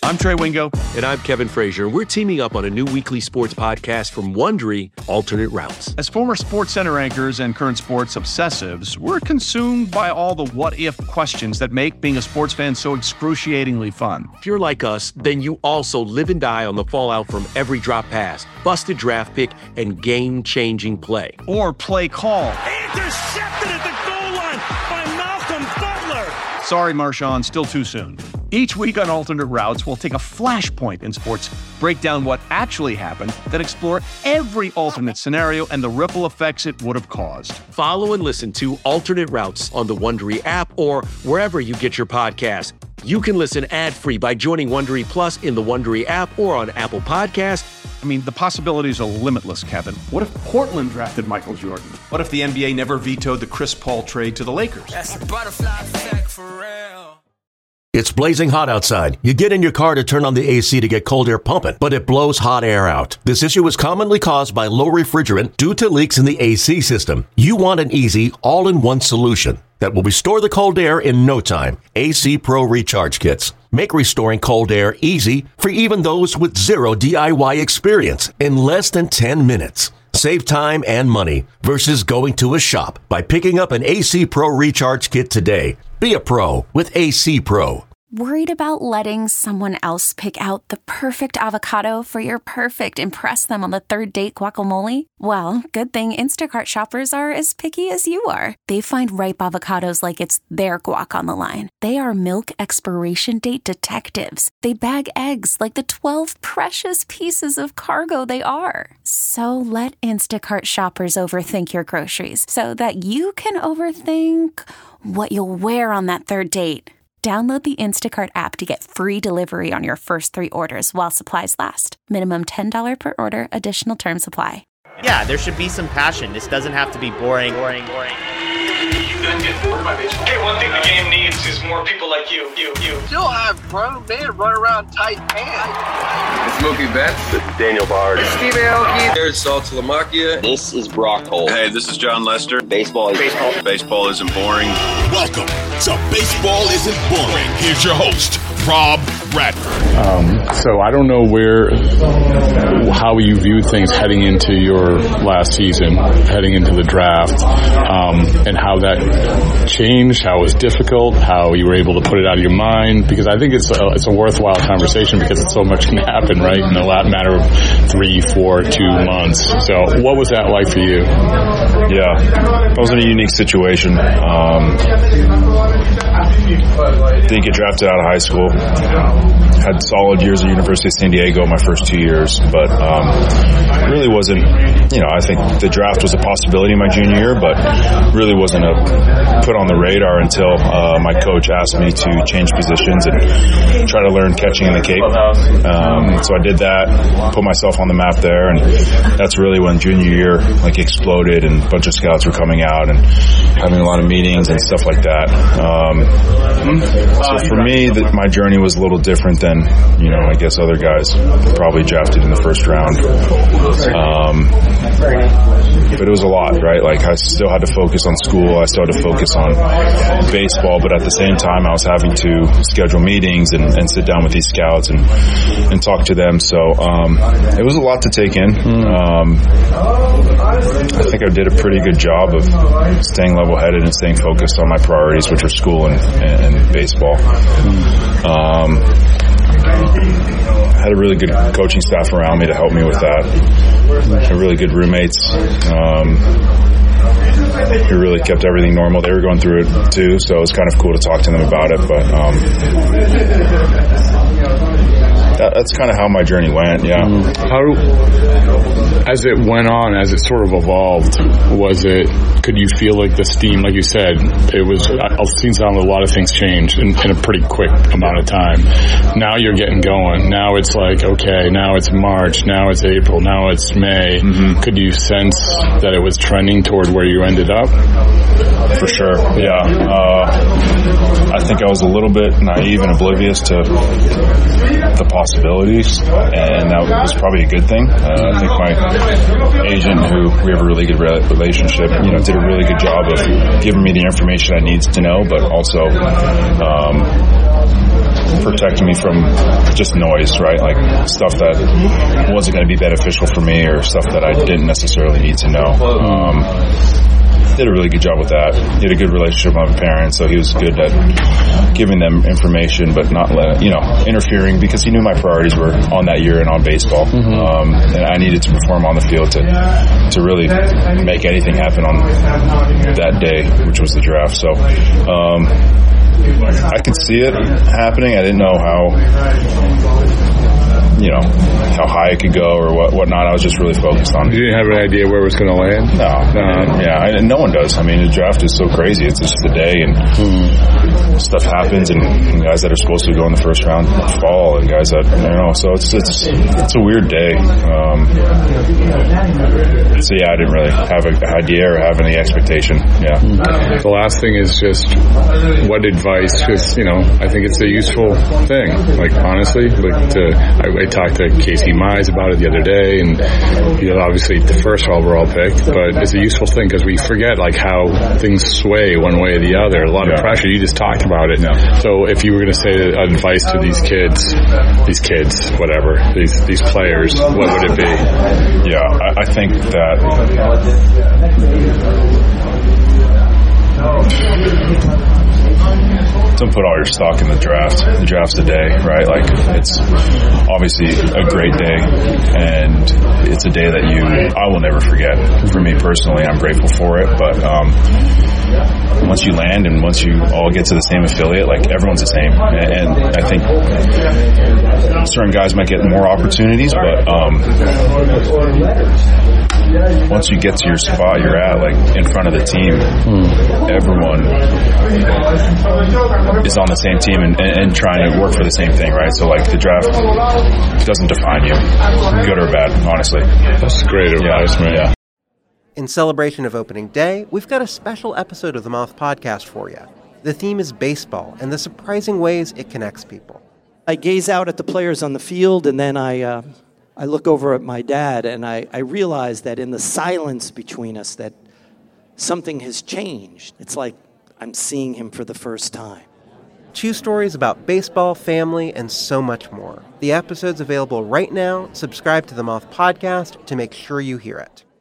I'm Trey Wingo. And I'm Kevin Frazier. We're teaming up on a new weekly sports podcast from Wondery, Alternate Routes. As former SportsCenter anchors and current sports obsessives, we're consumed by all the what-if questions that make being a sports fan so excruciatingly fun. If you're like us, then you also live and die on the fallout from every drop pass, busted draft pick, and game-changing play. Or play call. Intercepted at the goal line by Malcolm Butler. Sorry, Marshawn, still too soon. Each week on Alternate Routes, we'll take a flashpoint in sports, break down what actually happened, then explore every alternate scenario and the ripple effects it would have caused. Follow and listen to Alternate Routes on the Wondery app or wherever you get your podcasts. You can listen ad-free by joining Wondery Plus in the Wondery app or on Apple Podcasts. I mean, the possibilities are limitless, Kevin. What if Portland drafted Michael Jordan? What if the NBA never vetoed the Chris Paul trade to the Lakers? That's a butterfly effect for real. It's blazing hot outside. You get in your car to turn on the AC to get cold air pumping, but it blows hot air out. This issue is commonly caused by low refrigerant due to leaks in the AC system. You want an easy, all-in-one solution that will restore the cold air in no time. AC Pro Recharge Kits make restoring cold air easy for even those with zero DIY experience in less than 10 minutes. Save time and money versus going to a shop by picking up an AC Pro Recharge Kit today. Be a pro with AC Pro. Worried about letting someone else pick out the perfect avocado for your perfect impress them on the third date guacamole? Well, good thing Instacart shoppers are as picky as you are. They find ripe avocados like it's their guac on the line. They are milk expiration date detectives. They bag eggs like the 12 precious pieces of cargo they are. So let Instacart shoppers overthink your groceries so that you can overthink what you'll wear on that third date. Download the Instacart app to get free delivery on your first 3 orders while supplies last. Minimum $10 per order. Additional terms apply. Yeah, there should be some passion. This doesn't have to be boring. Hey, one thing the game needs is more people like you. Still have grown men run around tight pants. It's Mookie Betts. It's Daniel Bard. It's Steve Aoki. There's Sal Talamacchia. This is Brock Holt. Hey, this is John Lester. Baseball isn't boring. Welcome to Baseball Isn't Boring. Here's your host, Rob Bradford. So I don't know how you viewed things heading into your last season, heading into the draft, and how that changed, how it was difficult, how you were able to put it out of your mind, because I think it's a worthwhile conversation because so much can happen, right, in a matter of 3, 4, 2 months. So what was that like for you? Yeah, I was in a unique situation. Didn't get drafted out of high school. Had solid years at University of San Diego my first 2 years, but really wasn't, I think the draft was a possibility my junior year, but really wasn't put on the radar until my coach asked me to change positions and try to learn catching in the Cape. So I did that, put myself on the map there, and that's really when junior year exploded and a bunch of scouts were coming out and having a lot of meetings and stuff like that. So for me, my journey was a little different than, I guess other guys probably drafted in the first round. But it was a lot, right? I still had to focus on school. I still had to focus on baseball, but at the same time, I was having to schedule meetings and sit down with these scouts and talk to them. So it was a lot to take in. I think I did a pretty good job of staying level-headed and staying focused on my priorities, which were school and baseball. Had a really good coaching staff around me to help me with that. Had really good roommates who really kept everything normal. They were going through it too, so it was kind of cool to talk to them about it. But that's kind of how my journey went, yeah. As it went on, as it sort of evolved, could you feel like the steam, like you said, I've seen a lot of things change in a pretty quick amount of time. Now you're getting going. Now it's okay, now it's March, now it's April, now it's May. Mm-hmm. Could you sense that it was trending toward where you ended up? For sure, yeah. I think I was a little bit naive and oblivious to the possibilities, and that was probably a good thing. I think my agent, who we have a really good relationship, did a really good job of giving me the information I needed to know, but also protecting me from just noise, right? Like stuff that wasn't going to be beneficial for me or stuff that I didn't necessarily need to know. Did a really good job with that. He had a good relationship with my parents, so he was good at giving them information, but not interfering, because he knew my priorities were on that year and on baseball. And I needed to perform on the field to really make anything happen on that day, which was the draft. So I could see it happening. I didn't know how high it could go or whatnot. I was just really focused on it. You didn't have an idea where it was going to land? No. No one does. I mean, the draft is so crazy. It's just the day, and stuff happens, and guys that are supposed to go in the first round fall, and guys that, so it's a weird day. So yeah, I didn't really have an idea or have any expectation. Yeah. The last thing is just what advice, because, I think it's a useful thing. Like, honestly, I talked to Casey Mize about it the other day, and obviously the first overall pick, but it's a useful thing because we forget how things sway one way or the other. A lot of pressure. You just talked about it. Yeah. So if you were going to say advice to these players, what would it be? Yeah, I think that don't put all your stock in the draft. The draft's a day, right? It's obviously a great day, and it's a day that I will never forget. For me personally, I'm grateful for it, but once you land and once you all get to the same affiliate, everyone's the same. And I think certain guys might get more opportunities, but once you get to your spot you're at, in front of the team, everyone is on the same team and trying to work for the same thing, right? So the draft doesn't define you, good or bad, honestly. That's great advice, man. Yeah. In celebration of opening day, we've got a special episode of the Moth Podcast for you. The theme is baseball and the surprising ways it connects people. I gaze out at the players on the field, and then I look over at my dad, and I realize that in the silence between us that something has changed. It's like I'm seeing him for the first time. 2 stories about baseball, family, and so much more. The episode's available right now. Subscribe to the Moth Podcast to make sure you hear it.